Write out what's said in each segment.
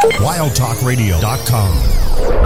WildTalkRadio.com.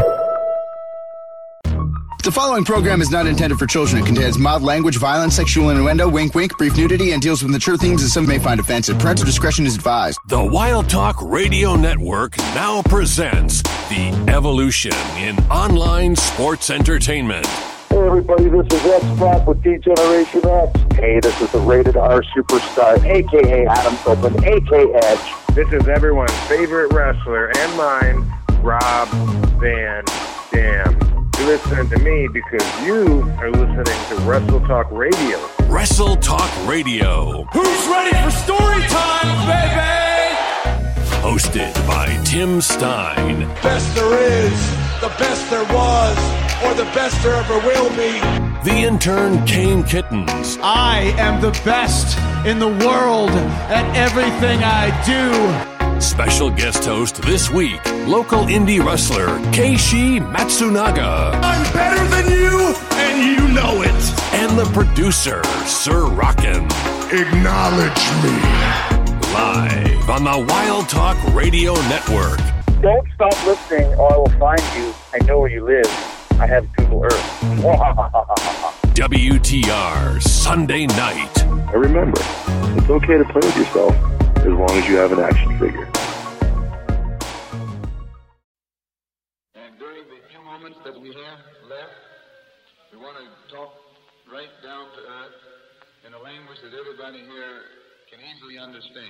The following program is not intended for children. It contains mild language, violence, sexual innuendo, wink wink, brief nudity, and deals with mature themes that some may find offensive. Parental discretion is advised. The Wild Talk Radio Network now presents the evolution in online sports entertainment. Hey everybody, this is X-Pac with D-Generation X. Hey, this is the Rated R Superstar, a.k.a. Adam Copeland, a.k.a. Edge. This is everyone's favorite wrestler and mine, Rob Van Dam. You listen to me because you are listening to Wrestle Talk Radio. Wrestle Talk Radio. Who's ready for story time, baby? Hosted by Tim Stein. Best there is, the best there was, or the best there ever will be. The intern Kane Kittens. I am the best in the world at everything I do. Special guest host this week, local indie wrestler Keishi Matsunaga. I'm better than you, and you know it. And the producer, Sir Rockin'. Acknowledge me. Live on the Wild Talk Radio Network. Don't stop listening or I will find you. I know where you live. I have Google Earth. WTR Sunday night. And remember, it's okay to play with yourself as long as you have an action figure. And during the few moments that we have left, we want to talk right down to earth in a language that everybody here can easily understand.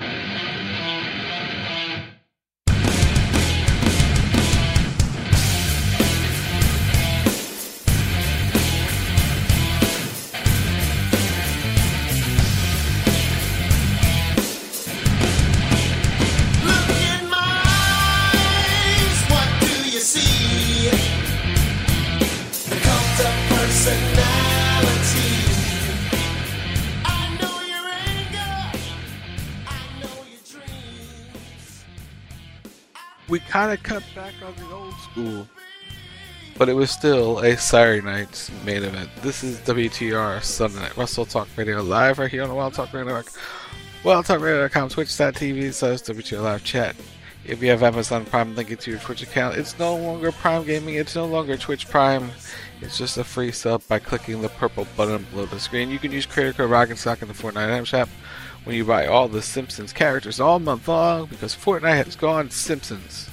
We kind of cut back on the old school, but it was still a Saturday night's main event. This is WTR Sunday Night Wrestle Talk Radio live right here on the Wild Talk Radio Network. WildTalkRadio.com, Twitch.tv/WTR Live Chat. If you have Amazon Prime, link it to your Twitch account. It's no longer Prime Gaming. It's no longer Twitch Prime. It's just a free sub by clicking the purple button below the screen. You can use creator code ROCK'n'SOCK in the Fortnite item shop when you buy all the Simpsons characters all month long, because Fortnite has gone Simpsons.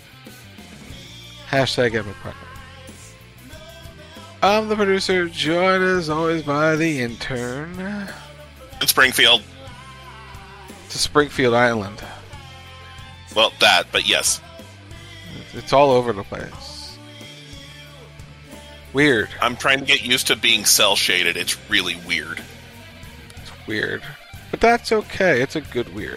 Hashtag Ever Partner. I'm the producer, joined as always by the intern. In Springfield. To Springfield Island. Well, that, but yes. It's all over the place. Weird. I'm trying to get used to being cell-shaded. It's really weird. It's weird. But that's okay. It's a good weird.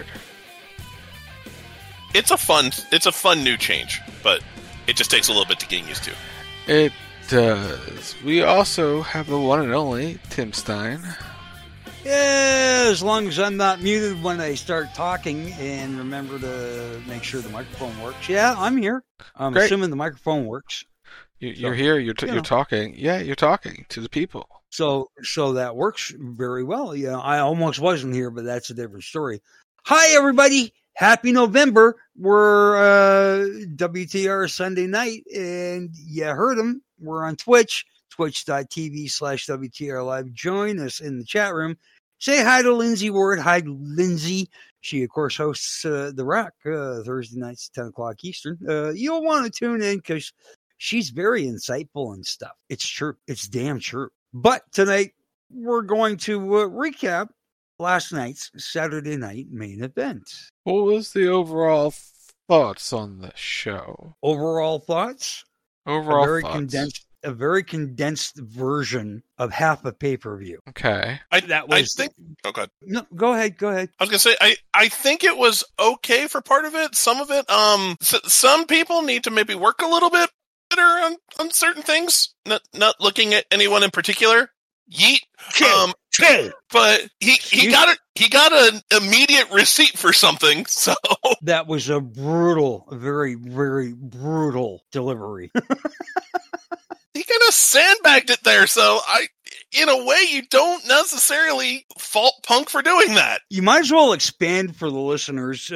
It's a fun new change, but it just takes a little bit to get used to. It does. We also have the one and only Tim Stein. Yeah, as long as I'm not muted when I start talking, and remember to make sure the microphone works. Yeah, I'm here. I'm Great. assuming the microphone works. You're here. You're talking. Yeah, you're talking to the people. So that works very well. Yeah, I almost wasn't here, but that's a different story. Hi, everybody. Happy November. We're WTR Sunday night, and you heard them. We're on Twitch, twitch.tv/WTR Live. Join us in the chat room. Say hi to Lindsay Ward. Hi, Lindsay. She, of course, hosts The Rock Thursday nights, 10 o'clock Eastern. You'll want to tune in because she's very insightful and stuff. It's true. It's damn true. But tonight, we're going to recap last night's Saturday night main event. What was the overall thoughts on the show? Overall thoughts? A very condensed version of half a pay-per-view. Okay. I think. Oh, God. No, go ahead. I was gonna say I think it was okay for part of it. Some of it, some people need to maybe work a little bit better on certain things. Not looking at anyone in particular. Yeet. But he got an immediate receipt for something. So that was a very, very brutal delivery. He kind of sandbagged it there. So in a way, you don't necessarily fault Punk for doing that. You might as well expand for the listeners.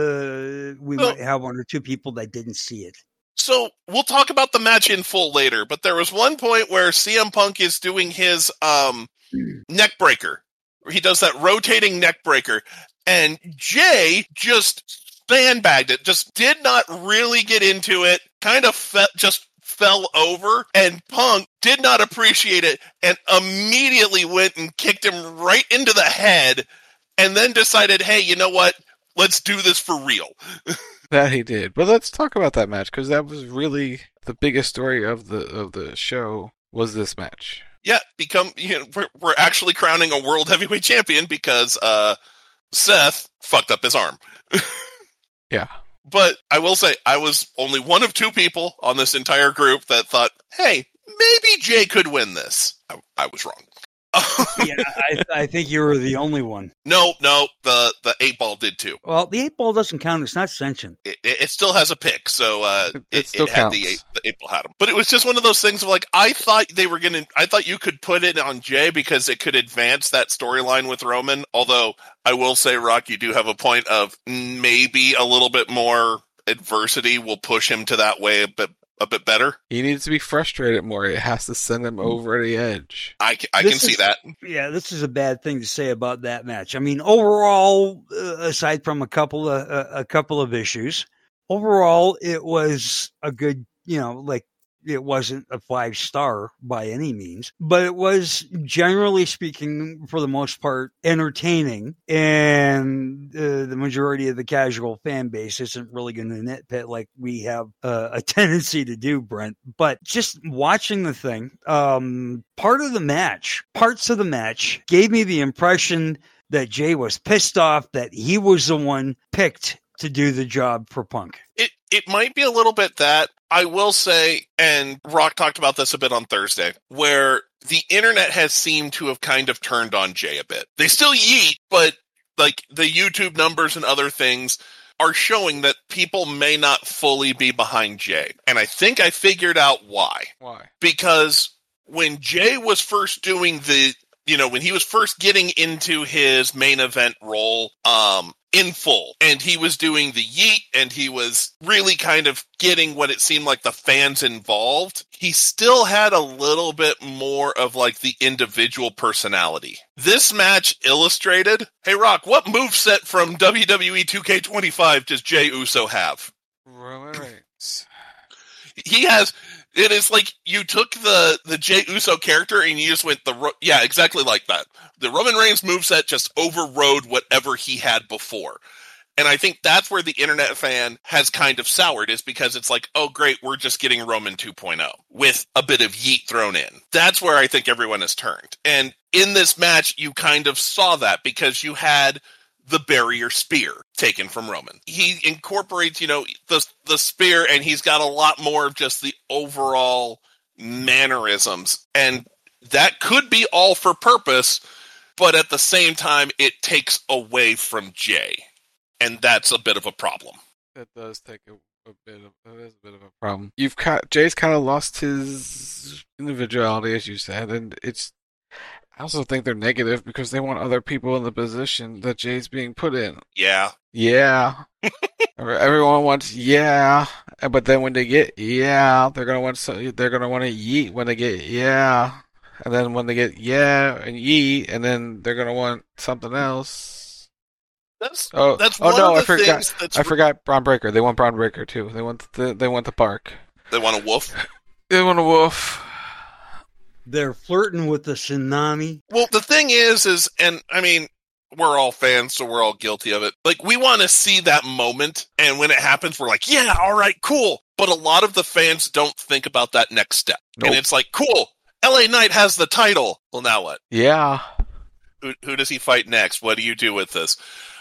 We might have one or two people that didn't see it. So we'll talk about the match in full later, but there was one point where CM Punk is doing his neck breaker. He does that rotating neck breaker, and Jay just sandbagged it, just did not really get into it, kind of just fell over, and Punk did not appreciate it and immediately went and kicked him right into the head, and then decided, hey, you know what? Let's do this for real. That he did. But let's talk about that match, because that was really the biggest story of the show, was this match. Yeah, we're actually crowning a world heavyweight champion because Seth fucked up his arm. Yeah. But I will say, I was only one of two people on this entire group that thought, hey, maybe Jay could win this. I was wrong. Yeah, I think you were the only one. No, the 8-ball did too. Well, the 8-ball doesn't count. It's not sentient. It still has a pick, so it still had counts. the 8-ball had him. But it was just one of those things of like, I thought you could put it on Jay because it could advance that storyline with Roman. Although I will say, Rock, you do have a point of maybe a little bit more adversity will push him to that way a bit better. He needs to be frustrated more. It has to send him over the edge. I can see that. Yeah, this is a bad thing to say about that match. I mean, overall, aside from a couple of issues, overall it was a good, it wasn't a 5-star by any means, but it was, generally speaking, for the most part, entertaining. And the majority of the casual fan base isn't really going to nitpick like we have a tendency to do, Brent. But just watching the thing, parts of the match gave me the impression that Jay was pissed off that he was the one picked to do the job for Punk. It might be a little bit that. I will say, and Rock talked about this a bit on Thursday, where the internet has seemed to have kind of turned on Jay a bit. They still yeet, but like the YouTube numbers and other things are showing that people may not fully be behind Jay. And I think I figured out why. Why? Because when Jay was first doing when he was first getting into his main event role, in full, and he was doing the yeet, and he was really kind of getting what it seemed like the fans involved, he still had a little bit more of like the individual personality. This match illustrated, hey Rock, what moveset from WWE 2K25 does Jey Uso have? Roman Reigns. He has... It is like you took the Jey Uso character and you just went exactly like that. The Roman Reigns moveset just overrode whatever he had before. And I think that's where the internet fan has kind of soured, is because it's like, oh great, we're just getting Roman 2.0 with a bit of yeet thrown in. That's where I think everyone has turned. And in this match, you kind of saw that because you had the barrier spear taken from Roman. He incorporates, the spear, and he's got a lot more of just the overall mannerisms. And that could be all for purpose, but at the same time, it takes away from Jay. And that's a bit of a problem. That does take a bit of a problem. Jay's kind of lost his individuality, as you said, and I also think they're negative because they want other people in the position that Jay's being put in. Yeah. Yeah. Everyone wants but then when they get they're gonna want to yeet when they get and then when they get and yeet, and then they're gonna want something else. That's one of the things. I forgot Braun Breaker. They want Braun Breaker too. They want the bark. They want a woof. They want a woof. They're flirting with the tsunami. Well, the thing is, and I mean, we're all fans, so we're all guilty of it. Like, we want to see that moment, and when it happens, we're like, yeah, all right, cool. But a lot of the fans don't think about that next step. Nope. And it's like, cool, LA Knight has the title. Well, now what? Yeah. Who does he fight next? What do you do with this?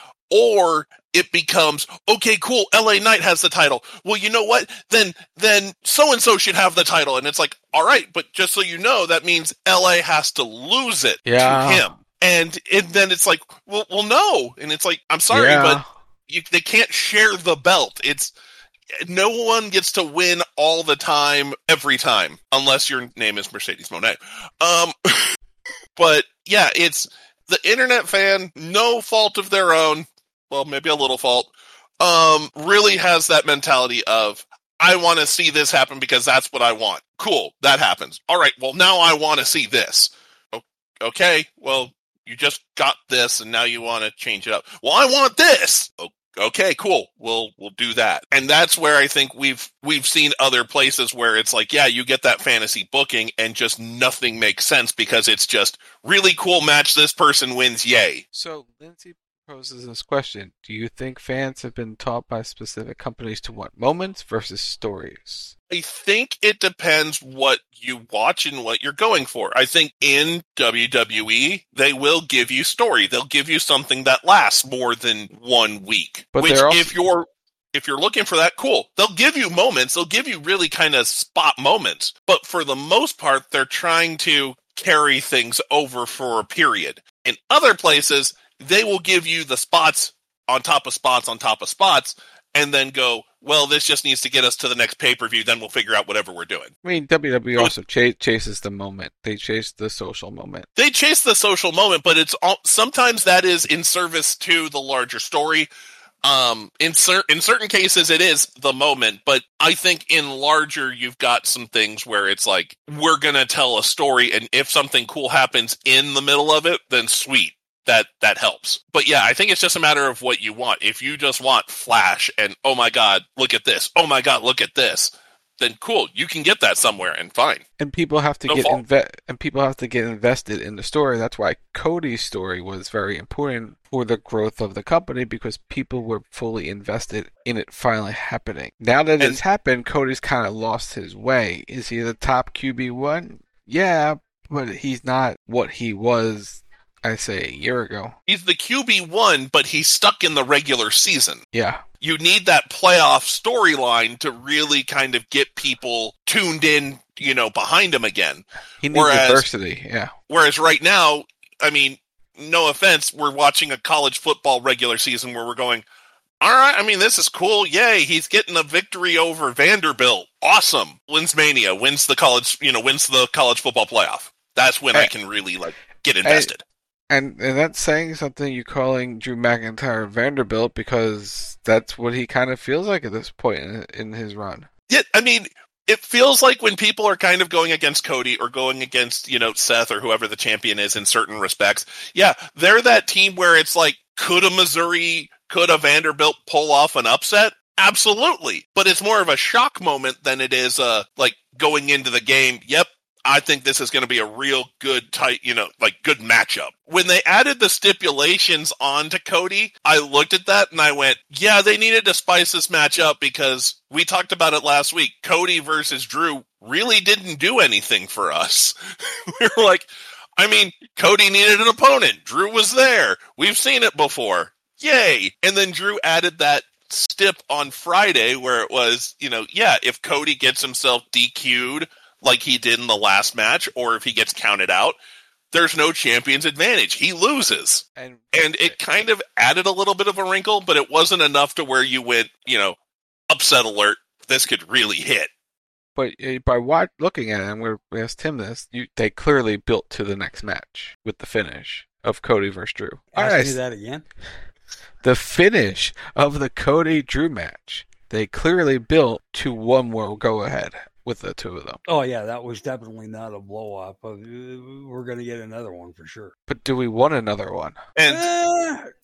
Or it becomes, okay, cool, LA Knight has the title. Well, you know what? Then so-and-so should have the title. And it's like, all right, but just so you know, that means LA has to lose it to him. And then it's like, well, no. And it's like, I'm sorry, but they can't share the belt. It's no one gets to win all the time, every time, unless your name is Mercedes Moné. But yeah, it's the internet fan, no fault of their own. Well, maybe a little fault. Really has that mentality of, I want to see this happen because that's what I want. Cool, that happens. All right, well, now I want to see this. Okay, well, you just got this, and now you want to change it up. Well, I want this. Okay, cool. We'll do that. And that's where I think we've seen other places where it's like, yeah, you get that fantasy booking, and just nothing makes sense because it's just really cool match. This person wins. Yay. So Lindsay poses this question: do you think fans have been taught by specific companies to want moments versus stories? I think it depends what you watch and what you're going for. I think in WWE, they will give you story. They'll give you something that lasts more than 1 week. But which, also... if you're looking for that, cool. They'll give you moments. They'll give you really kind of spot moments. But for the most part, they're trying to carry things over for a period. In other places, they will give you the spots on top of spots on top of spots, and then go, well, this just needs to get us to the next pay-per-view, then we'll figure out whatever we're doing. I mean, WWE also chases the moment. They chase the social moment. They chase the social moment, but sometimes that is in service to the larger story. In certain cases, it is the moment, but I think in larger, you've got some things where it's like, we're going to tell a story, and if something cool happens in the middle of it, then sweet. That helps. But yeah, I think it's just a matter of what you want. If you just want flash and, oh my god, look at this. Oh my god, look at this. Then cool, you can get that somewhere and fine. And people have to get invested in the story. That's why Cody's story was very important for the growth of the company, because people were fully invested in it finally happening. Now that it's happened, Cody's kind of lost his way. Is he the top QB1? Yeah, but he's not what he was, I say, a year ago. He's the QB1, but he's stuck in the regular season. Yeah. You need that playoff storyline to really kind of get people tuned in, behind him again. He needs adversity, yeah. Whereas right now, I mean, no offense, we're watching a college football regular season where we're going, all right, I mean, this is cool. Yay, he's getting a victory over Vanderbilt. Awesome. Wins Mania, wins the college football playoff. That's when I can really, get invested. And that's saying something, you calling Drew McIntyre Vanderbilt, because that's what he kind of feels like at this point in his run. Yeah, I mean, it feels like when people are kind of going against Cody or going against, Seth or whoever the champion is in certain respects, yeah, they're that team where it's like, could a Vanderbilt pull off an upset? Absolutely. But it's more of a shock moment than it is going into the game, yep, I think this is going to be a real good, tight, good matchup. When they added the stipulations onto Cody, I looked at that and I went, yeah, they needed to spice this match up, because we talked about it last week. Cody versus Drew really didn't do anything for us. We were like, I mean, Cody needed an opponent. Drew was there. We've seen it before. Yay. And then Drew added that stip on Friday where it was, if Cody gets himself DQ'd, like he did in the last match, or if he gets counted out, there's no champion's advantage. He loses. And it kind of added a little bit of a wrinkle, but it wasn't enough to where you went, upset alert, this could really hit. But by looking at it, and we asked Tim this, they clearly built to the next match with the finish of Cody versus Drew. Ask me that again? The finish of the Cody-Drew match, they clearly built to one more go-ahead with the two of them. Oh, yeah, that was definitely not a blow-up. We're going to get another one for sure. But do we want another one? And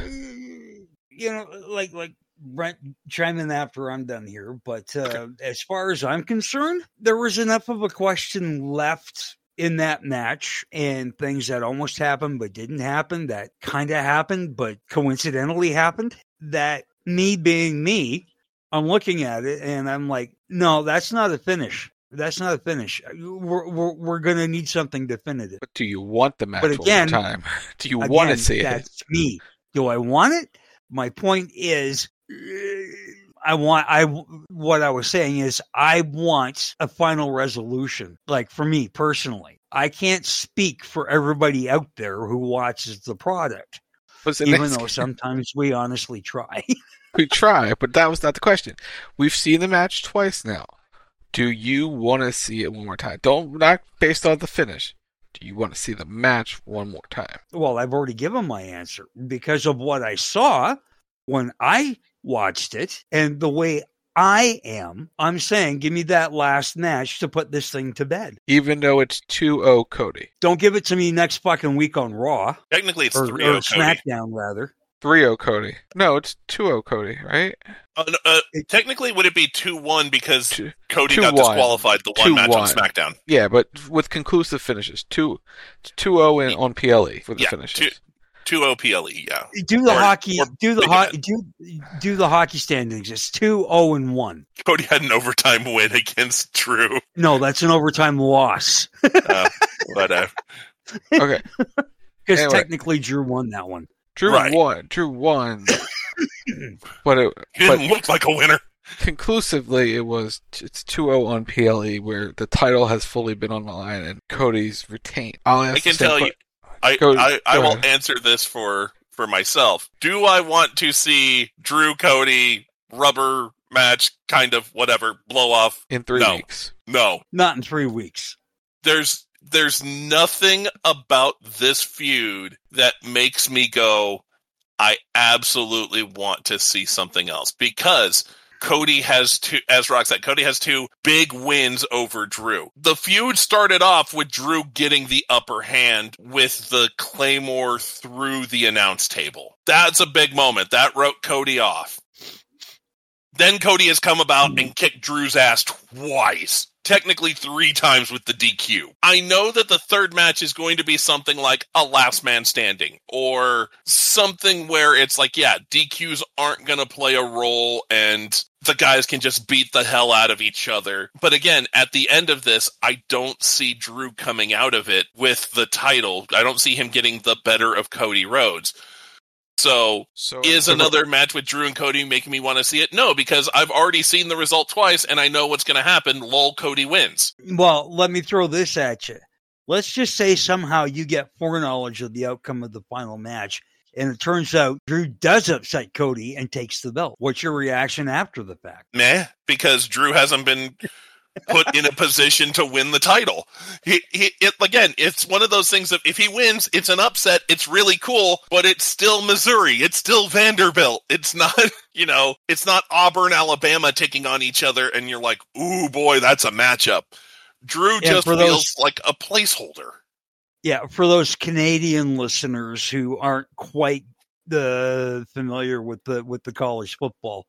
like Brent, chime in after I'm done here. But as far as I'm concerned, there was enough of a question left in that match, and things that almost happened but didn't happen, that kind of happened but coincidentally happened, that me being me, I'm looking at it and I'm like, no, that's not a finish. That's not a finish. We're going to need something definitive. But do you want the match but again, all the time? Do you want to see it? That's me. Do I want it? My point is, what I was saying is, I want a final resolution. Like, for me personally, I can't speak for everybody out there who watches the product, even though sometimes we honestly try. We try, but that was not the question. We've seen the match twice now. Do you want to see it one more time? Not based on the finish. do you want to see the match one more time? Well, I've already given my answer because of what I saw when I watched it and the way I am. I'm saying, give me that last match to put this thing to bed. Even though it's 2-0 Cody. Don't give it to me next fucking week on Raw. Technically, it's 3-0 or Cody. SmackDown, rather. 3-0 Cody. No, it's 2-0 Cody, right? Technically, would it be 2-1 because Cody 2-1. got disqualified the one match on 2-1. SmackDown? Yeah, but with conclusive finishes. 2-0 on PLE for the finishes. 2-0 PLE, yeah. Do the hockey standings. It's 2-0-1. Cody had an overtime win against Drew. No, that's an overtime loss. Whatever. Okay. Because Anyway. technically Drew won that one. Drew won. But it He didn't look like a winner. Conclusively, it's 2-0 on PLE, where the title has fully been on the line and Cody's retained. I can tell you, I will answer this for myself. Do I want to see Drew Cody rubber match, kind of whatever, blow off in 3 weeks? No, not in 3 weeks. There's nothing about this feud that makes me go, I absolutely want to see something else, because Cody has as Rock said, Cody has 2 big wins over Drew. The feud started off with Drew getting the upper hand with the Claymore through the announce table. That's a big moment. That wrote Cody off. Then Cody has come about and kicked Drew's ass twice. Technically 3 times with the DQ. I know that the third match is going to be something like a last man standing, or something where it's like, yeah, DQs aren't going to play a role and the guys can just beat the hell out of each other. But again, at the end of this, I don't see Drew coming out of it with the title. I don't see him getting the better of Cody Rhodes. So is another match with Drew and Cody making me want to see it? No, because I've already seen the result twice, and I know what's going to happen. Lol, Cody wins. Well, let me throw this at you. Let's just say somehow you get foreknowledge of the outcome of the final match, and it turns out Drew does upset Cody and takes the belt. What's your reaction after the fact? Meh, because Drew hasn't been put in a position to win the title. Again, it's one of those things that if he wins, it's an upset. It's really cool, but it's still Missouri. It's still Vanderbilt. It's not, it's not Auburn, Alabama taking on each other, and you're like, ooh, boy, that's a matchup. Drew just feels like a placeholder. Yeah, for those Canadian listeners who aren't quite familiar with the college football,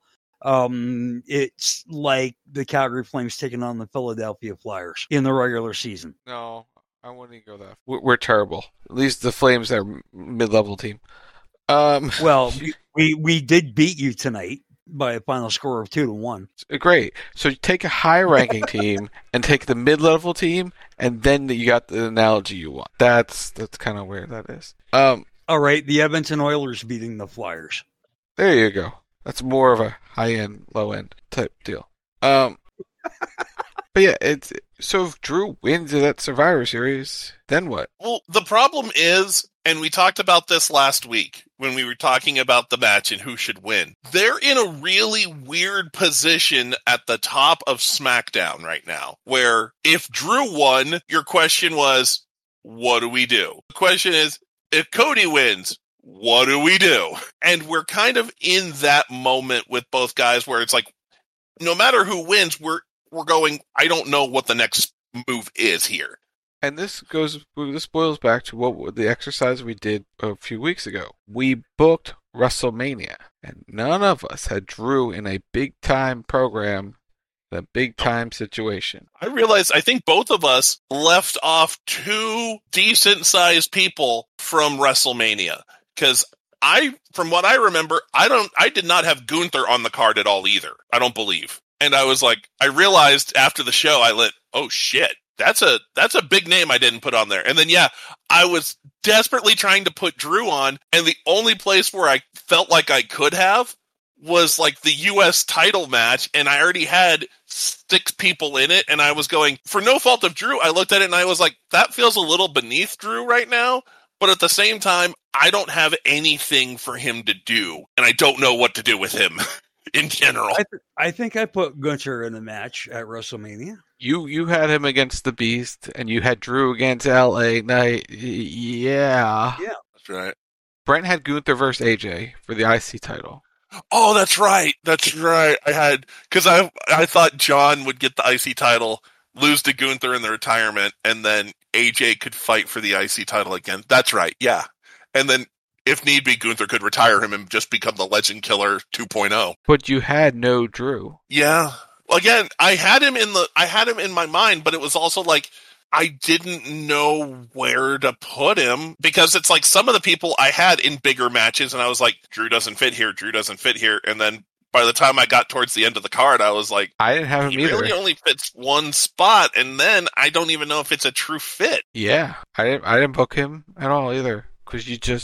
it's like the Calgary Flames taking on the Philadelphia Flyers in the regular season. No, I wouldn't go that. We're terrible. At least the Flames are a mid-level team. Well, we did beat you tonight by a final score of 2-1. Great. So you take a high-ranking team and take the mid-level team, and then you got the analogy you want. That's kind of where that is. All right, the Edmonton Oilers beating the Flyers. There you go. That's more of a high-end, low-end type deal. But yeah, so if Drew wins that Survivor Series, then what? Well, the problem is, and we talked about this last week when we were talking about the match and who should win. They're in a really weird position at the top of SmackDown right now, where if Drew won, your question was, what do we do? The question is, if Cody wins, what do we do? And we're kind of in that moment with both guys where it's like, no matter who wins, we're going, I don't know what the next move is here. And this boils back to the exercise we did a few weeks ago. We booked WrestleMania, and none of us had Drew in a big-time program, a big-time situation. I realized I think both of us left off 2 decent-sized people from WrestleMania. Because from what I remember, I did not have Gunther on the card at all either. I don't believe. And I was like, I realized after the show, oh shit, that's a big name I didn't put on there. And then I was desperately trying to put Drew on, and the only place where I felt like I could have was like the U.S. title match, and I already had 6 people in it, and I was going, for no fault of Drew, I looked at it and I was like, that feels a little beneath Drew right now. But at the same time, I don't have anything for him to do, and I don't know what to do with him. in general. I think I put Gunther in the match at WrestleMania. You had him against the Beast, and you had Drew against LA Knight. Yeah. That's right. Brent had Gunther versus AJ for the IC title. Oh, that's right. Because I thought John would get the IC title, lose to Gunther in the retirement, and then AJ could fight for the IC title again. That's right. Yeah. And then, if need be, Gunther could retire him and just become the Legend Killer 2.0. But you had no Drew. Yeah. Again, I had him in my mind, but it was also like I didn't know where to put him because it's like some of the people I had in bigger matches, and I was like, Drew doesn't fit here, and then by the time I got towards the end of the card, I was like, I didn't have him he either. really only fits one spot, and then I don't even know if it's a true fit. Yeah, I didn't book him at all either because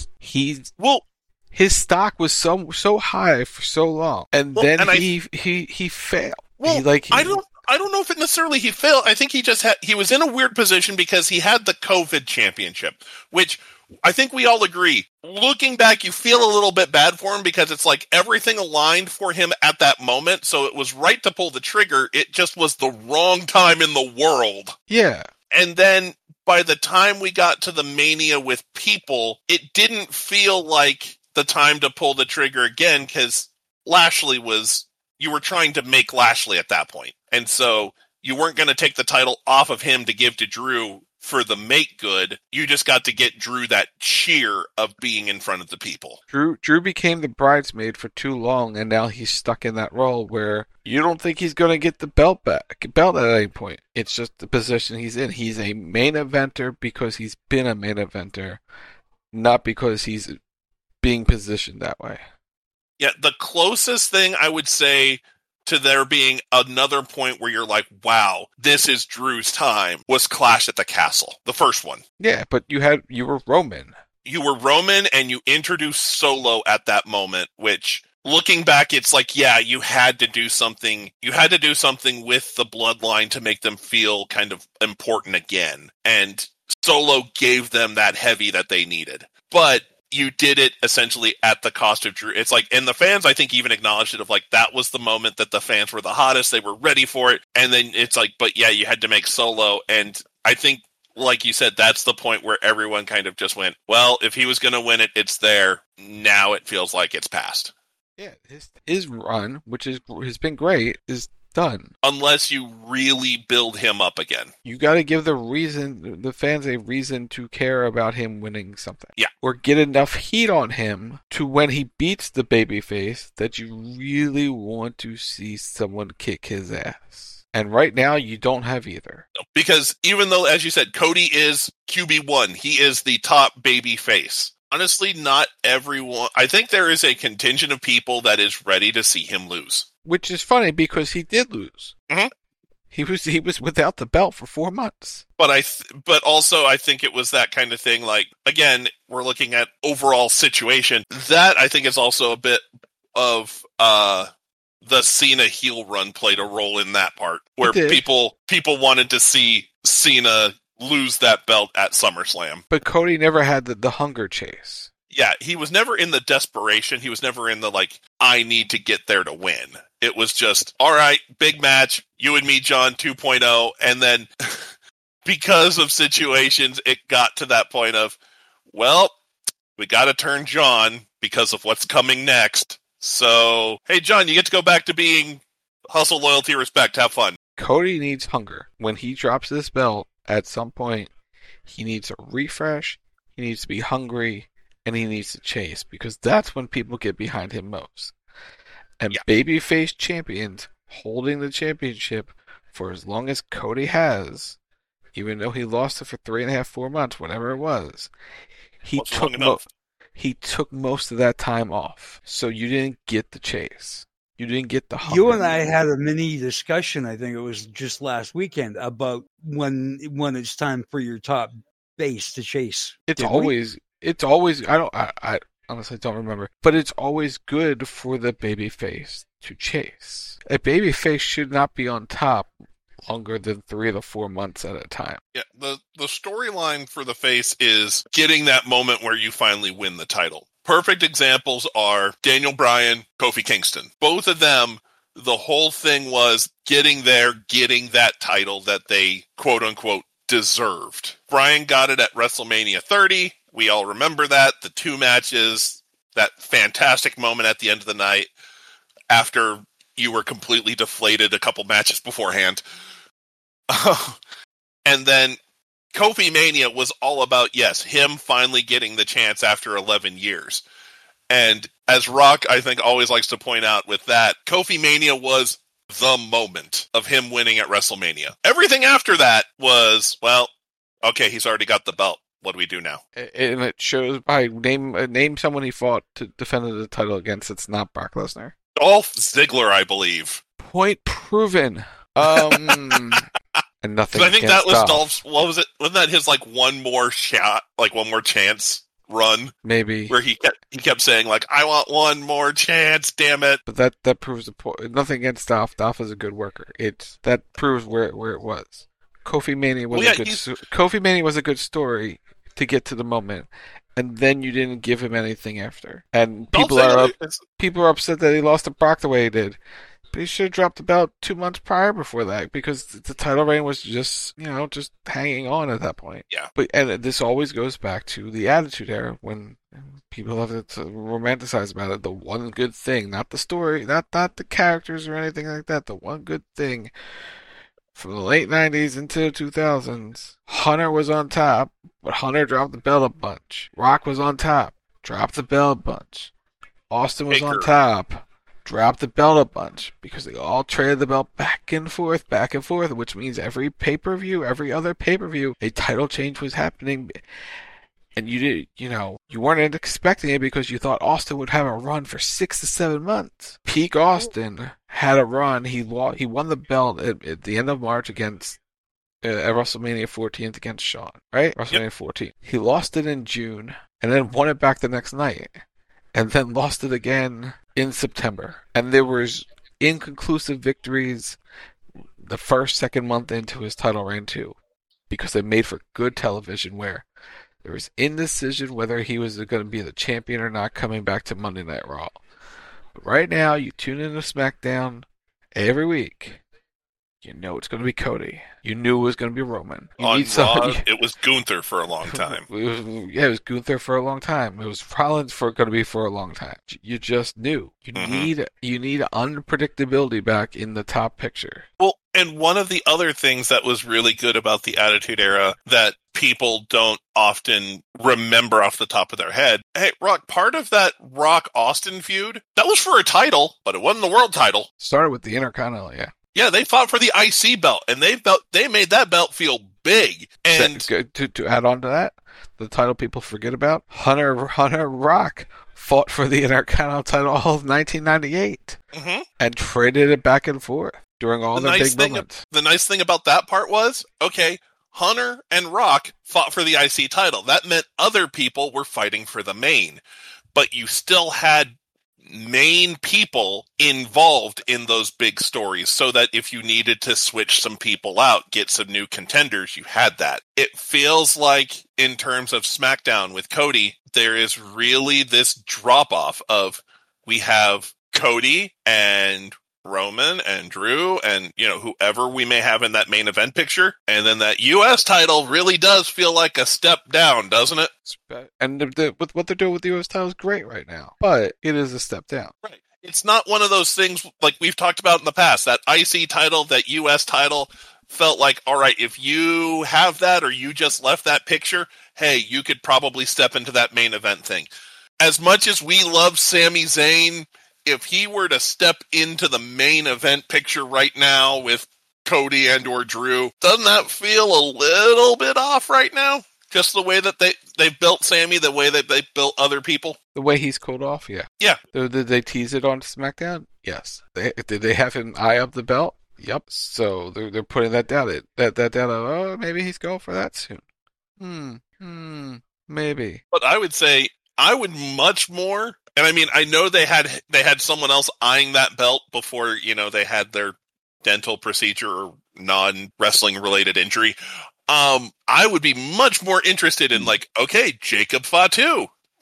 his stock was so high for so long, and then he failed. Well, I don't know if it necessarily he failed. I think he was in a weird position because he had the COVID championship, which I think we all agree. Looking back, you feel a little bit bad for him because it's like everything aligned for him at that moment, so it was right to pull the trigger. It just was the wrong time in the world. Yeah. And then by the time we got to the Mania with people, it didn't feel like the time to pull the trigger again because you were trying to make Lashley at that point. And so you weren't going to take the title off of him to give to Drew for the make good. You just got to get Drew that cheer of being in front of the people. Drew became the bridesmaid for too long, and now he's stuck in that role where you don't think he's going to get the belt at any point. It's just the position he's in. He's a main eventer because he's been a main eventer, not because he's being positioned that way. Yeah, the closest thing I would say to there being another point where you're like, wow, this is Drew's time, was Clash at the Castle. The first one. Yeah, but you were Roman. You were Roman, and you introduced Solo at that moment, which, looking back, it's like, yeah, you had to do something. You had to do something with the bloodline to make them feel kind of important again. And Solo gave them that heavy that they needed. But you did it essentially at the cost of Drew. It's like, and the fans, I think, even acknowledged it of like, that was the moment that the fans were the hottest. They were ready for it. And then it's like, but yeah, you had to make Solo. And I think, like you said, that's the point where everyone kind of just went, well, if he was going to win it, it's there. Now it feels like it's past. Yeah, his run, which has been great, is done. Unless you really build him up again. You got to give the fans a reason to care about him winning something. Yeah. Or get enough heat on him to when he beats the babyface that you really want to see someone kick his ass. And right now, you don't have either. Because even though, as you said, Cody is QB1, he is the top baby face. Honestly, not everyone. I think there is a contingent of people that is ready to see him lose. Which is funny because he did lose. Mm-hmm. He was without the belt for 4 months. But also I think it was that kind of thing. Like, again, we're looking at overall situation. That I think is also a bit of the Cena heel run played a role in that part, where people wanted to see Cena lose that belt at SummerSlam. But Cody never had the hunger chase. Yeah, he was never in the desperation. He was never in the, like, I need to get there to win. It was just, all right, big match, you and me, John 2.0. And then because of situations, it got to that point of, well, we got to turn John because of what's coming next. So, hey, John, you get to go back to being hustle, loyalty, respect, have fun. Cody needs hunger. When he drops this belt, at some point, he needs a refresh, he needs to be hungry, and he needs to chase, because that's when people get behind him most. And babyface champions holding the championship for as long as Cody has, even though he lost it for 3.5, 4 months, whatever it was, he took most of that time off. So you didn't get the chase. You didn't get the hunger. You and I had a mini discussion, I think it was just last weekend, about when it's time for your top base to chase. It's always I honestly don't remember, but it's always good for the babyface to chase. A babyface should not be on top longer than 3 to 4 months at a time. Yeah, the storyline for the face is getting that moment where you finally win the title. perfect examples are Daniel Bryan, Kofi Kingston. Both of them, the whole thing was getting that title that they, quote unquote, deserved. Bryan got it at WrestleMania 30. We all remember that. The 2 matches, that fantastic moment at the end of the night after you were completely deflated a couple matches beforehand. And then Kofi Mania was all about, yes, him finally getting the chance after 11 years. And as Rock, I think, always likes to point out with that, Kofi Mania was the moment of him winning at WrestleMania. Everything after that was, well, okay, he's already got the belt. What do we do now? And it shows by name someone he fought to defend the title against. It's not Brock Lesnar. Dolph Ziggler, I believe. Point proven. And nothing. I think that was Dolph's. What was it? Wasn't that his one more shot, one more chance run? Maybe where he kept saying I want one more chance. Damn it! But that proves the point. Nothing against Dolph. Dolph is a good worker. That proves where it was. Kofi Mania was Kofi Mania was a good story to get to the moment, and then you didn't give him anything after. And people are upset that he lost to Brock the way he did. But he should have dropped the belt 2 months prior before that, because the title reign was just hanging on at that point. Yeah. And this always goes back to the Attitude Era, when people have to romanticize about it. The one good thing, not the story, not the characters or anything like that. The one good thing from the late 90s into the 2000s, Hunter was on top, but Hunter dropped the belt a bunch. Rock was on top, dropped the belt a bunch. Austin was on top, dropped the belt a bunch, because they all traded the belt back and forth, which means every pay-per-view, every other pay-per-view, a title change was happening. And you weren't expecting it because you thought Austin would have a run for 6 to 7 months. Peak Austin had a run. He won the belt at the end of March against at WrestleMania 14 against Shawn, right? WrestleMania 14. He lost it in June and then won it back the next night, and then lost it again in September. And there was inconclusive victories the second month into his title reign too, because they made for good television where there was indecision whether he was going to be the champion or not coming back to Monday Night Raw. But right now, you tune into SmackDown every week, you know it's going to be Cody. You knew it was going to be Roman. On Raw, it was Gunther for a long time. It was Gunther for a long time. It was Rollins going to be for a long time. You just knew. You need unpredictability back in the top picture. Well, and one of the other things that was really good about the Attitude Era that people don't often remember off the top of their head, hey, Rock, part of that Rock-Austin feud, that was for a title, but it wasn't the world title. Started with the Intercontinental, yeah. Yeah, they fought for the IC belt, and they made that belt feel big. And to add on to that, the title people forget about, Hunter Rock fought for the Intercontinental title all of 1998 and traded it back and forth during all the big moments. The nice thing about that part was, okay, Hunter and Rock fought for the IC title. That meant other people were fighting for the main, but you still had main people involved in those big stories, so that if you needed to switch some people out, get some new contenders, you had that. It feels like in terms of SmackDown with Cody, there is really this drop-off of, we have Cody and Roman and Drew and, whoever we may have in that main event picture. And then that U.S. title really does feel like a step down, doesn't it? And with what they're doing with the U.S. title is great right now. But it is a step down. Right. It's not one of those things like we've talked about in the past. That IC title, that U.S. title felt like, all right, if you have that or you just left that picture, hey, you could probably step into that main event thing. As much as we love Sami Zayn, if he were to step into the main event picture right now with Cody and or Drew, doesn't that feel a little bit off right now? Just the way that they've built Sami, the way that they've built other people? The way he's cooled off, yeah. Yeah. Did they tease it on SmackDown? Yes. Did they have him eye up the belt? Yep. So they're putting that down. That down. Oh, maybe he's going for that soon. Maybe. But I would say I would much more. And I mean, I know they had someone else eyeing that belt before, they had their dental procedure or non-wrestling related injury. I would be much more interested in okay, Jacob Fatu.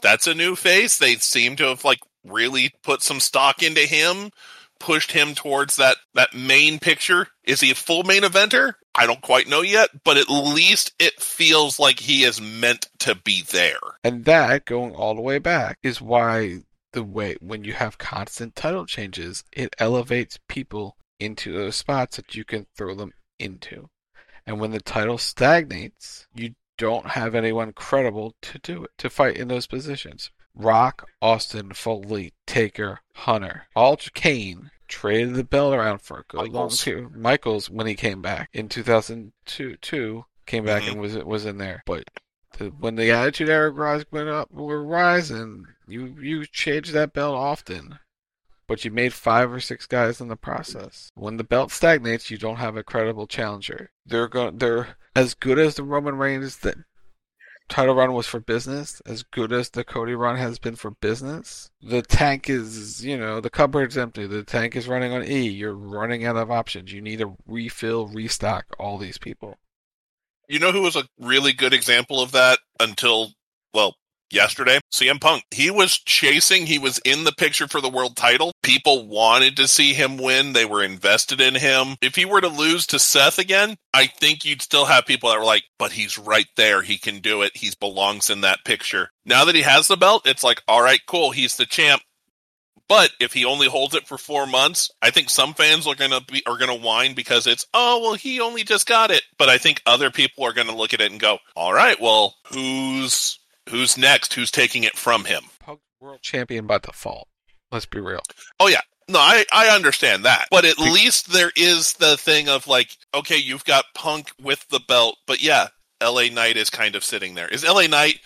that's a new face. They seem to have like really put some stock into him, pushed him towards that main picture. Is he a full main eventer? I don't quite know yet, but at least it feels like he is meant to be there. And that, going all the way back, is why when you have constant title changes, it elevates people into those spots that you can throw them into. And when the title stagnates, you don't have anyone credible to do it, to fight in those positions. Rock, Austin, Foley, Taker, Hunter, all Kane traded the belt around for a good long period. Michaels, when he came back in 2002, came back and was in there. But when the Attitude Era guys were rising, you changed that belt often, but you made 5 or 6 guys in the process. When the belt stagnates, you don't have a credible challenger. They're as good as the Roman Reigns that title run was for business, as good as the Cody run has been for business. The tank is, the cupboard's empty. The tank is running on E. You're running out of options. You need to refill, restock all these people. You know who was a really good example of that until, yesterday? CM Punk. He was chasing, he was in the picture for the world title. People wanted to see him win. They were invested in him. If he were to lose to Seth again, I think you'd still have people that were like, but he's right there. He can do it. He belongs in that picture. Now that he has the belt, it's like, all right, cool. He's the champ. But if he only holds it for 4 months, I think some fans are gonna whine because it's, he only just got it. But I think other people are gonna look at it and go, all right, well, who's next? Who's taking it from him? Punk's world champion by default. Let's be real. Oh yeah, no, I understand that, but at least there is the thing of like, okay, you've got Punk with the belt, but yeah, LA Knight is kind of sitting there. Is LA Knight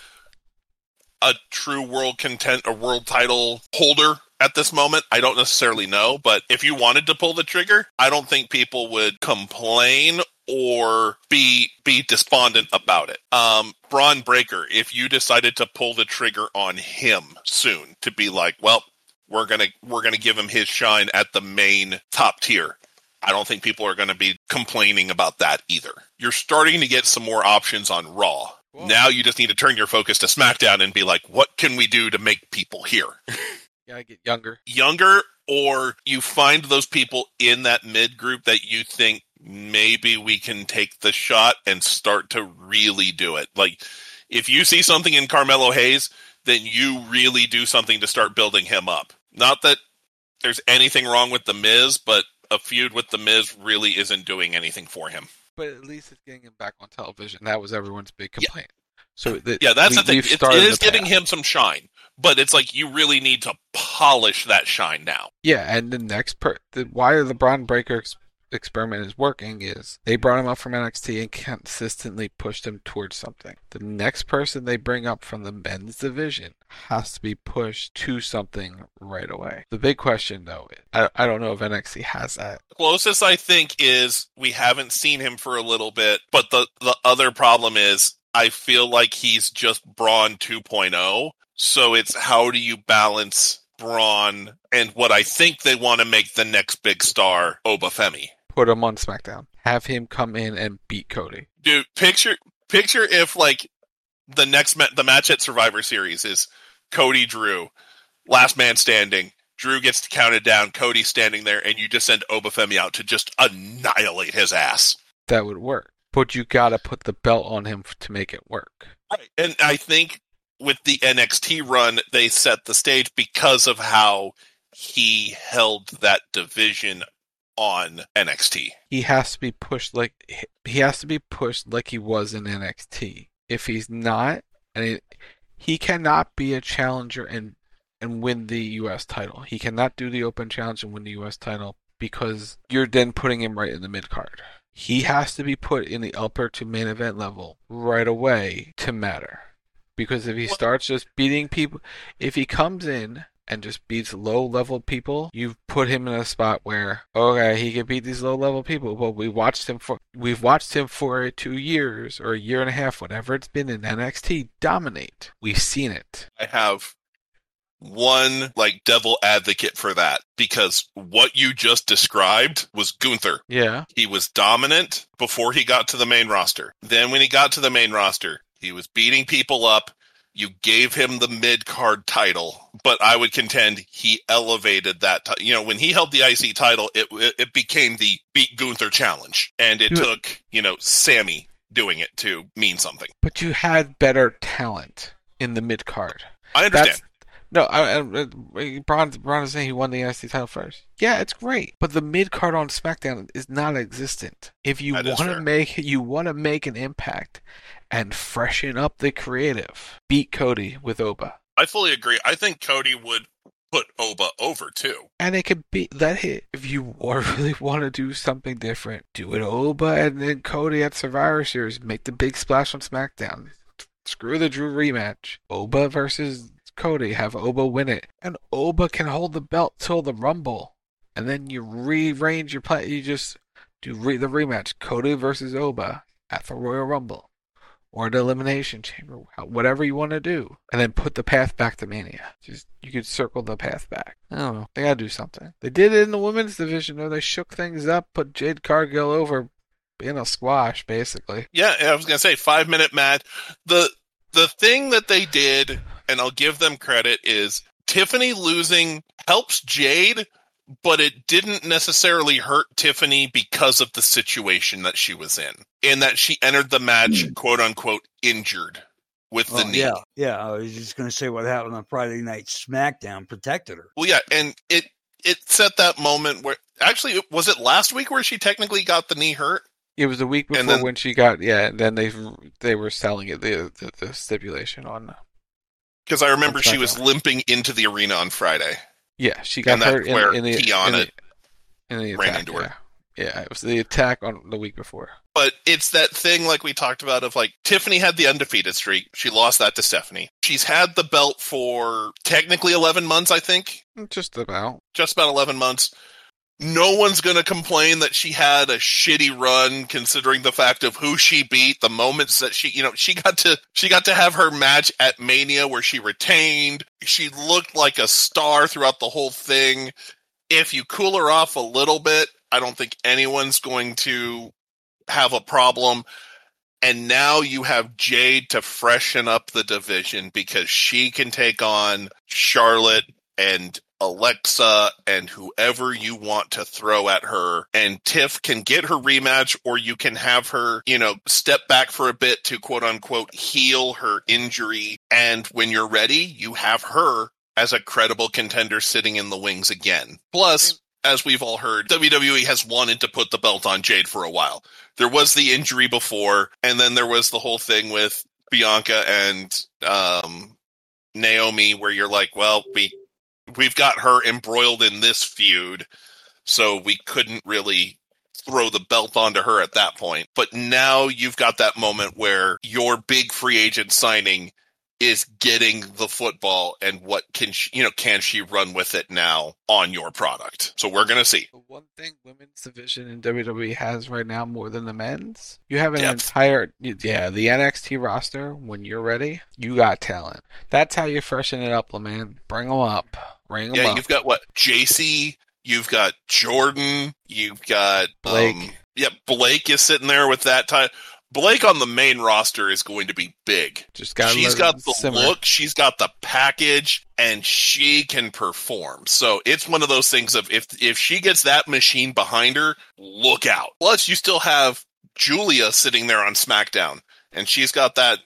a true world title holder at this moment? I don't necessarily know, but if you wanted to pull the trigger, I don't think people would complain or be despondent about it. Braun Breaker, if you decided to pull the trigger on him soon, to be like, well, we're gonna give him his shine at the main top tier, I don't think people are gonna be complaining about that either. You're starting to get some more options on Raw. Whoa. Now you just need to turn your focus to SmackDown and be like, what can we do to make people here? Yeah, get younger. Younger, or you find those people in that mid group that you think maybe we can take the shot and start to really do it. Like, if you see something in Carmelo Hayes, then you really do something to start building him up. Not that there's anything wrong with The Miz, but a feud with The Miz really isn't doing anything for him. But at least it's getting him back on television. That was everyone's big complaint. Yeah. So that's the thing. It is getting him some shine. But it's like you really need to polish that shine now. Yeah, and the next why the Braun Breaker experiment is working is they brought him up from NXT and consistently pushed him towards something. The next person they bring up from the men's division has to be pushed to something right away. The big question, though, I don't know if NXT has that. Closest, I think, is we haven't seen him for a little bit, but the other problem is I feel like he's just Braun 2.0. So it's how do you balance Braun and what I think they want to make the next big star, Obafemi. Put him on SmackDown. Have him come in and beat Cody. Dude, picture if like the match at Survivor Series is Cody Drew, last man standing. Drew gets counted down, Cody standing there, and you just send Obafemi out to just annihilate his ass. That would work. But you gotta put the belt on him to make it work. Right. And I think with the NXT run, they set the stage because of how he held that division on NXT. He has to be pushed like he was in NXT. If he's not, he cannot be a challenger and win the US title. He cannot do the open challenge and win the US title because you're then putting him right in the mid card. He has to be put in the upper to main event level right away to matter. Because if he starts just beating people, if he comes in and just beats low-level people, you've put him in a spot where, okay, he can beat these low-level people, but we've watched him for 2 years or a year and a half, whatever it's been in NXT, dominate. We've seen it. I have one devil advocate for that, because what you just described was Gunther. Yeah. He was dominant before he got to the main roster. Then when he got to the main roster, he was beating people up. You gave him the mid-card title, but I would contend he elevated that. When he held the IC title, it became the Beat Gunther challenge, and it took, Sammy doing it to mean something. But you had better talent in the mid-card. I understand. Braun is saying he won the IC title first. Yeah, it's great, but the mid card on SmackDown is non-existent. If you want to make an impact and freshen up the creative, beat Cody with Oba. I fully agree. I think Cody would put Oba over too, and it could be if you really want to do something different, do it Oba and then Cody at Survivor Series. Make the big splash on SmackDown. Screw the Drew rematch. Oba versus Cody, have Oba win it, and Oba can hold the belt till the Rumble, and then you rearrange your play. You just do the rematch, Cody versus Oba at the Royal Rumble or the Elimination Chamber, whatever you want to do, and then put the path back to Mania. You could circle the path back. I don't know. They gotta do something. They did it in the women's division, though. They shook things up, put Jade Cargill over in a squash, basically. Yeah, I was gonna say 5-minute match. The thing that they did, and I'll give them credit, is Tiffany losing helps Jade, but it didn't necessarily hurt Tiffany because of the situation that she was in that she entered the match, quote unquote, injured with the knee. Yeah. I was just going to say what happened on Friday Night SmackDown protected her. Well, yeah, and it set that moment where, actually, was it last week where she technically got the knee hurt? It was the week before when she got, and then they were selling it, the stipulation on. Because I remember she was limping into the arena on Friday. Yeah, she got hurt in the Kiana attack. Ran into her. Yeah, it was the attack on the week before. But it's that thing like we talked about of like, Tiffany had the undefeated streak. She lost that to Stephanie. She's had the belt for technically 11 months, I think. Just about 11 months. No one's going to complain that she had a shitty run, considering the fact of who she beat, the moments that she got to have her match at Mania where she retained. She looked like a star throughout the whole thing. If you cool her off a little bit, I don't think anyone's going to have a problem. And now you have Jade to freshen up the division because she can take on Charlotte and Alexa and whoever you want to throw at her, and Tiff can get her rematch, or you can have her, step back for a bit to quote unquote heal her injury. And when you're ready, you have her as a credible contender sitting in the wings again. Plus, as we've all heard, WWE has wanted to put the belt on Jade for a while. There was the injury before, and then there was the whole thing with Bianca and Naomi, where you're like, well, we've got her embroiled in this feud, so we couldn't really throw the belt onto her at that point. But now you've got that moment where your big free agent signing is getting the football, and what can she run with it now on your product? So we're going to see. The one thing women's division in WWE has right now more than the men's, you have an entire, the NXT roster. When you're ready, you got talent. That's how you freshen it up, man. Bring them up. Yeah, you've got JC, you've got Jordan, you've got Blake. Blake is sitting there with that time. Blake on the main roster is going to be big. She's got the look, she's got the package, and she can perform. So it's one of those things of if she gets that machine behind her, look out. Plus, you still have Julia sitting there on SmackDown, and she's got that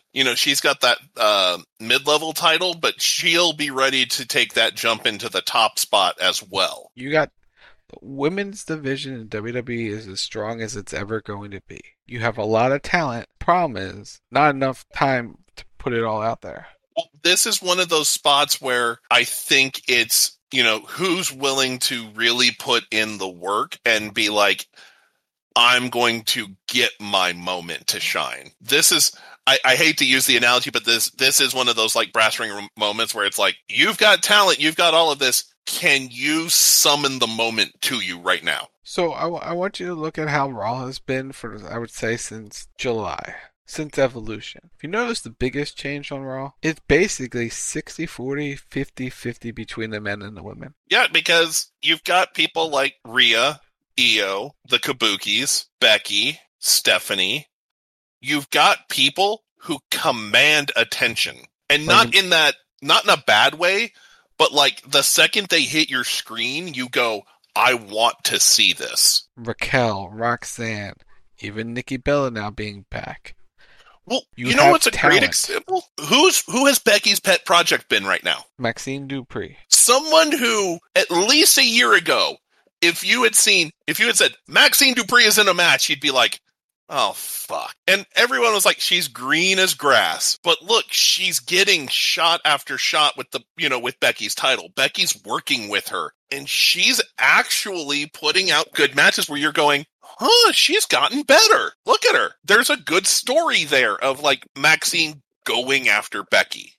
mid-level title, but she'll be ready to take that jump into the top spot as well. You got the women's division in WWE is as strong as it's ever going to be. You have a lot of talent. Problem is, not enough time to put it all out there. Well, this is one of those spots where I think it's, who's willing to really put in the work and be like, I'm going to get my moment to shine. This is, I hate to use the analogy, but this is one of those like brass ring moments where it's like, you've got talent, you've got all of this. Can you summon the moment to you right now? So I want you to look at how Raw has been for, I would say, since July, since Evolution. If you notice the biggest change on Raw, it's basically 60-40, 50-50 between the men and the women. Yeah, because you've got people like Rhea, Io, the Kabukis, Becky, Stephanie. You've got people who command attention. And not in a bad way, but like the second they hit your screen, you go, I want to see this. Raquel, Roxanne, even Nikki Bella now being back. Well, you know what's a great example? Who has Becky's pet project been right now? Maxine Dupree. Someone who, at least a year ago, if you had said, Maxine Dupree is in a match, you'd be like, oh, fuck. And everyone was like, she's green as grass. But look, she's getting shot after shot with with Becky's title. Becky's working with her. And she's actually putting out good matches where you're going, she's gotten better. Look at her. There's a good story there of like Maxine going after Becky.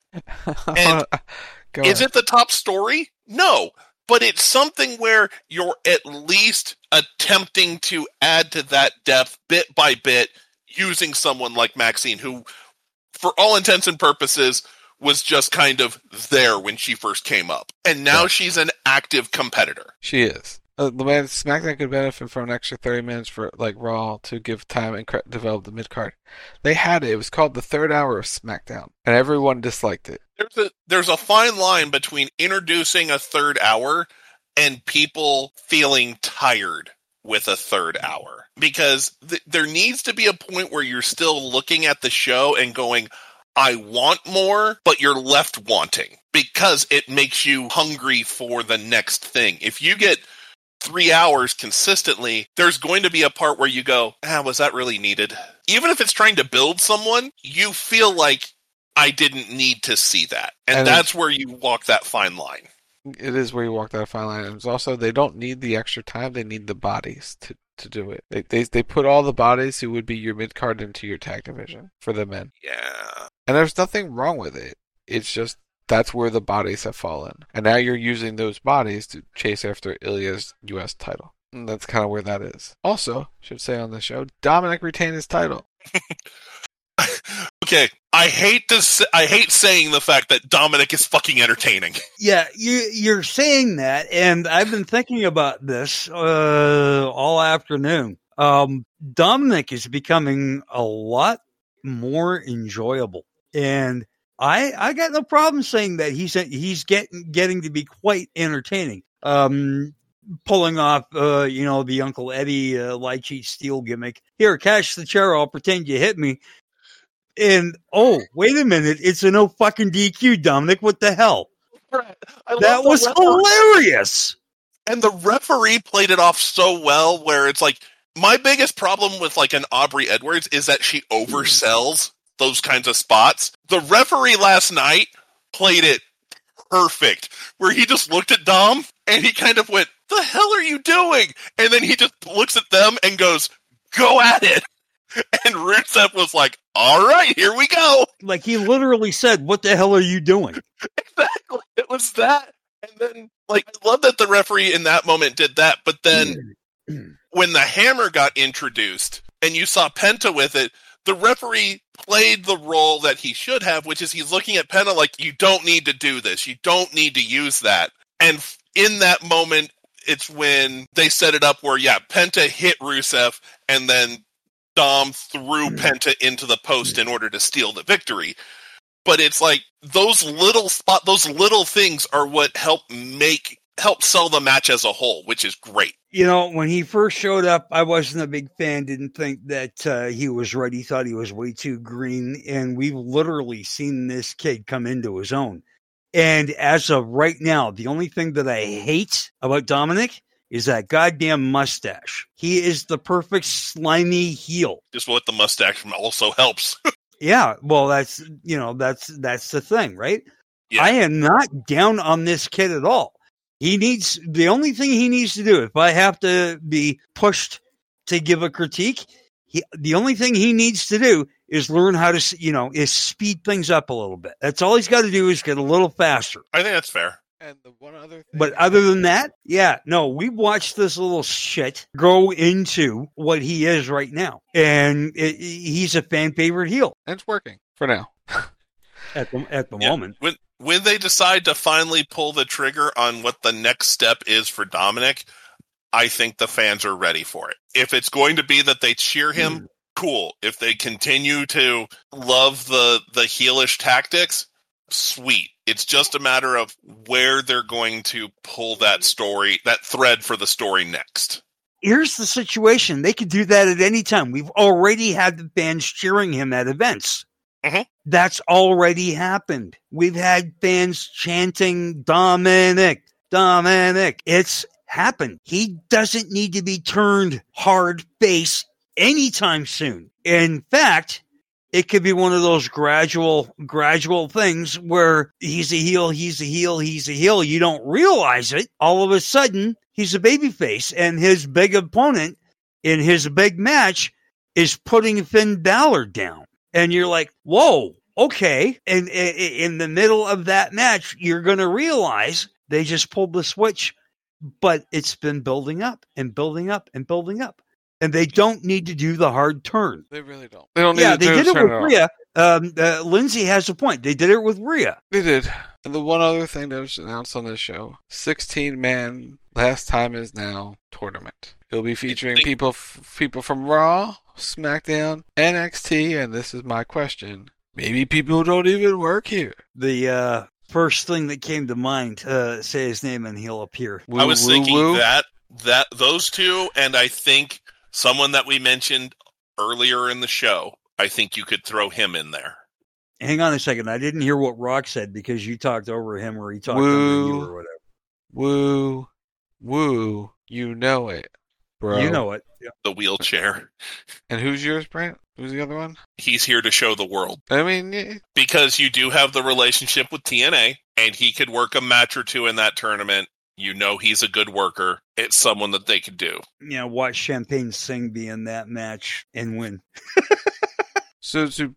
And is it the top story? No. But it's something where you're at least attempting to add to that depth bit by bit using someone like Maxine, who, for all intents and purposes, was just kind of there when she first came up. And now she's an active competitor. She is. The man SmackDown could benefit from an extra 30 minutes for like Raw to give time and develop the mid-card. They had it. It was called the third hour of SmackDown, and everyone disliked it. There's a fine line between introducing a third hour and people feeling tired with a third hour. Because there needs to be a point where you're still looking at the show and going, I want more, but you're left wanting. Because it makes you hungry for the next thing. If you get 3 hours consistently, there's going to be a part where you go, was that really needed? Even if it's trying to build someone, you feel like I didn't need to see that. And that's where you walk that fine line. It is where you walk that fine line. And it's also, they don't need the extra time, they need the bodies to do it. They put all the bodies who would be your mid-card into your tag division for the men. Yeah. And there's nothing wrong with it. It's just, that's where the bodies have fallen. And now you're using those bodies to chase after Ilya's U.S. title. And that's kind of where that is. Also, should say on the show, Dominic retained his title. Okay, I hate saying the fact that Dominic is fucking entertaining. Yeah, you're saying that, and I've been thinking about this all afternoon. Dominic is becoming a lot more enjoyable, and I got no problem saying that he's getting to be quite entertaining. Pulling off, the Uncle Eddie light sheet steel gimmick. Here, cash the chair. I'll pretend you hit me. And wait a minute, it's a no fucking DQ, Dominic. What the hell? That was hilarious. And the referee played it off so well, where it's like, my biggest problem with like an Aubrey Edwards is that she oversells those kinds of spots. The referee last night played it perfect, where he just looked at Dom and he kind of went, "The hell are you doing?" And then he just looks at them and goes, "Go at it." And Rusev was like, all right, here we go. Like, he literally said, what the hell are you doing? Exactly. It was that. And then, like, I love that the referee in that moment did that. But then when the hammer got introduced and you saw Penta with it, the referee played the role that he should have, which is he's looking at Penta like, you don't need to do this. You don't need to use that. And in that moment, it's when they set it up where, Penta hit Rusev and then Dom threw Penta into the post in order to steal the victory. But it's like those little things are what help sell the match as a whole, which is great. When he first showed up, I wasn't a big fan, didn't think that he was ready, thought he was way too green, and we've literally seen this kid come into his own. And as of right now, the only thing that I hate about Dominic is that goddamn mustache. He is the perfect slimy heel. Just what the mustache also helps. Yeah, well, that's the thing, right? Yeah. I am not down on this kid at all. The only thing he needs to do, if I have to be pushed to give a critique, the only thing he needs to do is learn how to, is speed things up a little bit. That's all he's got to do, is get a little faster. I think that's fair. And the one other thing, but other than that, we watched this little shit grow into what he is right now, and he's a fan favorite heel, and it's working for now. at the moment, when they decide to finally pull the trigger on what the next step is for Dominic, I think the fans are ready for it. If it's going to be that they cheer him, cool. If they continue to love the heelish tactics, sweet. It's just a matter of where they're going to pull that story, that thread for the story next. Here's the situation. They could do that at any time. We've already had the fans cheering him at events. Mm-hmm. That's already happened. We've had fans chanting Dominic, Dominic. It's happened. He doesn't need to be turned hard face anytime soon. In fact, it could be one of those gradual things where he's a heel, he's a heel, he's a heel. You don't realize it. All of a sudden, he's a babyface, and his big opponent in his big match is putting Finn Balor down. And you're like, whoa, okay. And in the middle of that match, you're going to realize they just pulled the switch, but it's been building up and building up and building up. And they don't need to do the hard turn. They really don't. They don't need to do they did it turn with Rhea. Lindsay has a point. They did it with Rhea. They did. And the one other thing that was announced on this show, 16-man last time is now tournament. It'll be featuring people from Raw, SmackDown, NXT, and this is my question. Maybe people who don't even work here. The first thing that came to mind, say his name and he'll appear. I was thinking that those two, and I think someone that we mentioned earlier in the show, I think you could throw him in there. Hang on a second. I didn't hear what Rock said because you talked over him or he talked over you or whatever. Woo. You know it, bro. You know it. Yeah. The wheelchair. And who's yours, Brent? Who's the other one? He's here to show the world. I mean, yeah. Because you do have the relationship with TNA, and he could work a match or two in that tournament. You know he's a good worker. It's someone that they could do. Yeah, watch Champagne Singh be in that match and win. So to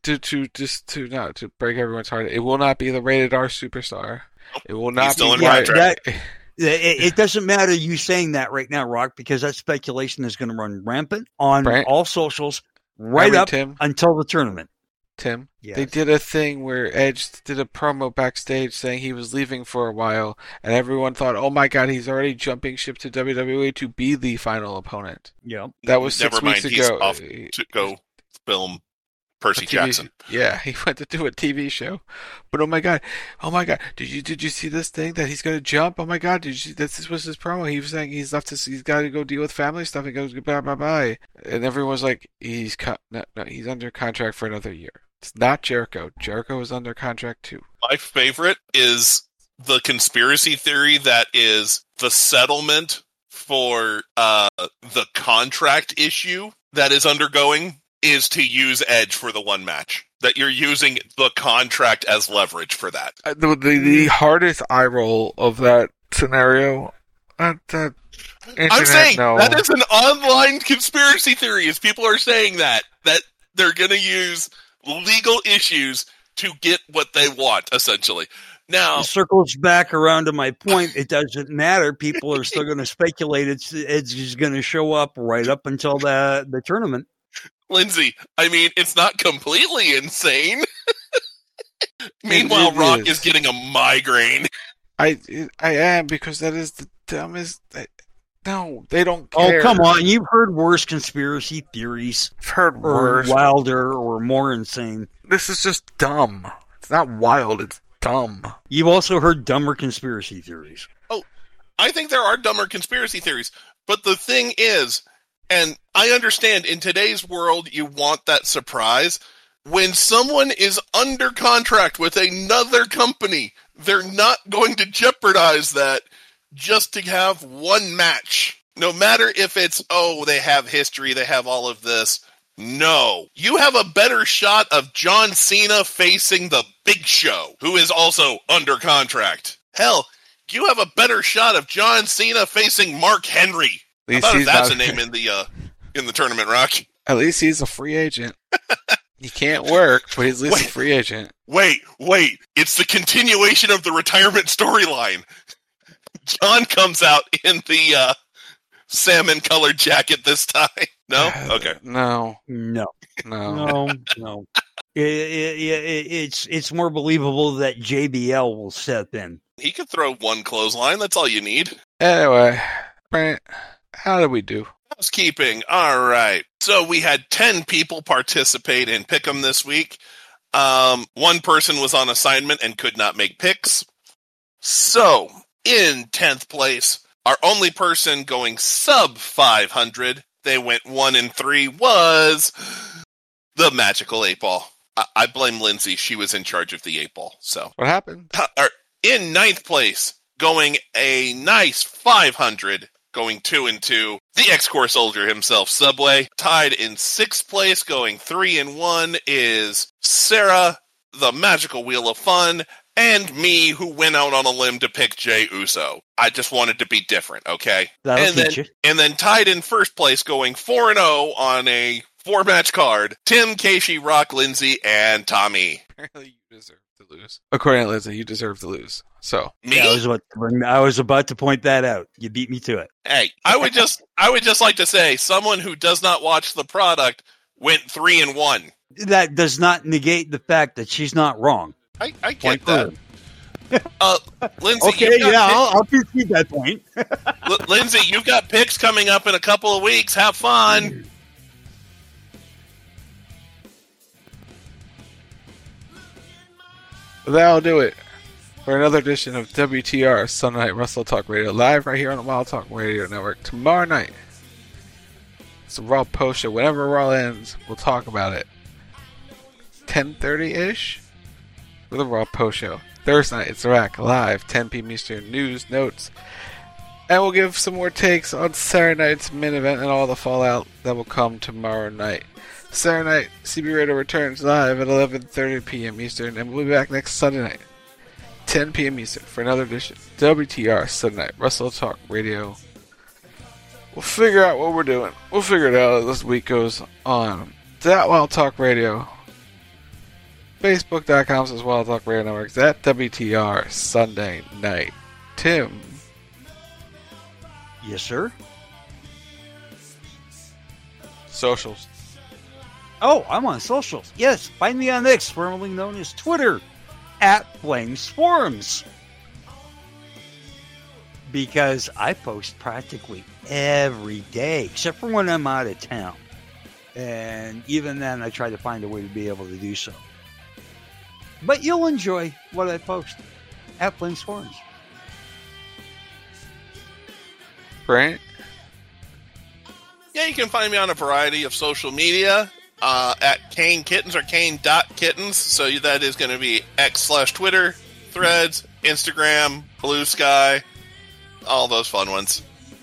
break everyone's heart, it will not be the rated R superstar. It will not still be in contract. It doesn't matter you saying that right now, Rock, because that speculation is going to run rampant on all socials until the tournament. Tim, yes. They did a thing where Edge did a promo backstage saying he was leaving for a while, and everyone thought, oh my god, he's already jumping ship to WWE to be the final opponent. Yeah. That was 6 weeks ago. He's off to go film Percy Jackson. Yeah, he went to do a TV show. But oh my god, did you see this thing that he's going to jump? Oh my god, this was his promo. He was saying he's got to go deal with family stuff. He goes bye. And everyone's like, he's under contract for another year. It's not Jericho. Jericho is under contract too. My favorite is the conspiracy theory that is the settlement for the contract issue that is undergoing is to use Edge for the one match. That you're using the contract as leverage for that. The hardest eye roll of that scenario. I'm saying that is an online conspiracy theory. As people are saying that they're going to use legal issues to get what they want, essentially. Now, it circles back around to my point. It doesn't matter. People are still going to speculate Edge is going to show up right up until the tournament. Lindsay, I mean, it's not completely insane. Meanwhile, Rock is getting a migraine. I am, because that is the dumbest. No, they don't care. Oh, come on. You've heard worse conspiracy theories. I've heard worse. Or wilder or more insane. This is just dumb. It's not wild, it's dumb. You've also heard dumber conspiracy theories. Oh, I think there are dumber conspiracy theories. But the thing is, and I understand in today's world you want that surprise. When someone is under contract with another company, they're not going to jeopardize that just to have one match. No matter if it's, they have history, they have all of this. No. You have a better shot of John Cena facing the Big Show, who is also under contract. Hell, you have a better shot of John Cena facing Mark Henry. How about if that's a name in the tournament, Rock? At least he's a free agent. He can't work, but he's at least a free agent. Wait. It's the continuation of the retirement storyline. John comes out in the salmon-colored jacket this time. No? Okay. No. It's more believable that JBL will step in. He could throw one clothesline. That's all you need. Anyway, Brent, how did we do? Housekeeping. All right. So we had 10 people participate in Pick'em this week. One person was on assignment and could not make picks. So, in 10th place, our only person going sub 500, they went 1-3, was the Magical 8-Ball. I blame Lindsay. She was in charge of the 8-Ball. So what happened? In 9th place, going a nice 500, going 2-2, the X-Core Soldier himself, Subway. Tied in 6th place, going 3-1, is Sarah, the Magical Wheel of Fun, and me, who went out on a limb to pick Jey Uso. I just wanted to be different, okay? And then tied in 1st place, going 4-0 on a 4-match card, Tim, Keishi, Rock, Lindsay, and Tommy. Apparently you deserve to lose. According to Lindsay, you deserve to lose. So me? Yeah, I was about to point that out. You beat me to it. Hey, I would just like to say, someone who does not watch the product went 3-1. That does not negate the fact that she's not wrong. I get that. Lindsay, okay, yeah, I'll concede that point. Lindsay, you've got picks coming up in a couple of weeks. Have fun. That'll do it for another edition of WTR Sunday Night Wrestle Talk Radio, live right here on the Wild Talk Radio Network. Tomorrow night, it's a Raw post show. Whenever Raw ends, we'll talk about it. 10:30-ish for the Raw post show. Thursday night, it's a Rack live, 10 p.m. Eastern, news, notes, and we'll give some more takes on Saturday night's main event and all the fallout that will come tomorrow night. Saturday night, CB Radio returns live at 11:30 p.m. Eastern, and we'll be back next Sunday night, 10 p.m. Eastern, for another edition of WTR Sunday Night Wrestle Talk Radio. We'll figure out what we're doing. We'll figure it out as this week goes on. That Wild Talk Radio. Facebook.com/Wild Talk Radio Networks at WTR Sunday Night. Tim. Yes, sir. Socials. Oh, I'm on socials. Yes, find me on X, formerly known as Twitter, at Flames Forums. Because I post practically every day, except for when I'm out of town. And even then, I try to find a way to be able to do so. But you'll enjoy what I post at Flames Forums. Brent? Yeah, you can find me on a variety of social media at Kane Kittens or Kane.Kittens. So that is going to be X/Twitter, Threads, Instagram, Blue Sky, all those fun ones.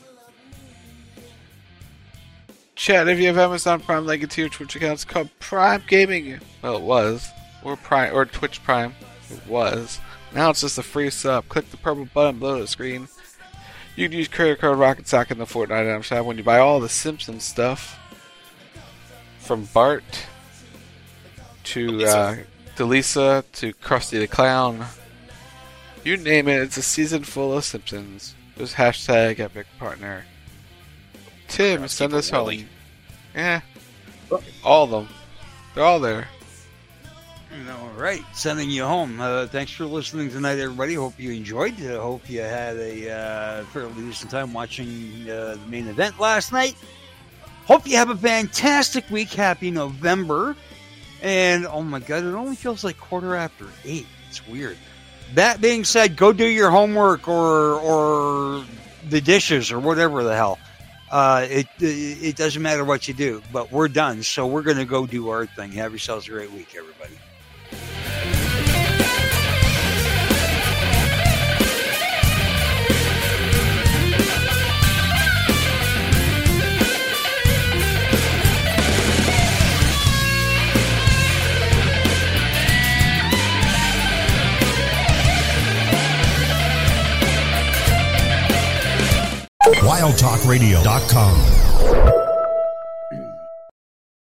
Chat, if you have Amazon Prime, link it to your Twitch account. It's called Prime Gaming. Well, it was. Or Prime, or Twitch Prime. It was. Now it's just a free sub. Click the purple button below the screen. You can use credit card Rocket Sock in the Fortnite item shop when you buy all the Simpsons stuff. From Bart to Delisa to Krusty the Clown. You name it, it's a season full of Simpsons. Just hashtag Epic Partner. Tim, send us home. Yeah. All of them. They're all there. All right, sending you home. Thanks for listening tonight, everybody. Hope you enjoyed. Hope you had a fairly decent time watching the main event last night. Hope you have a fantastic week. Happy November. And, oh my God, it only feels like 8:15. It's weird. That being said, go do your homework or the dishes or whatever the hell. It doesn't matter what you do, but we're done. So we're going to go do our thing. Have yourselves a great week, everybody. WildTalkRadio.com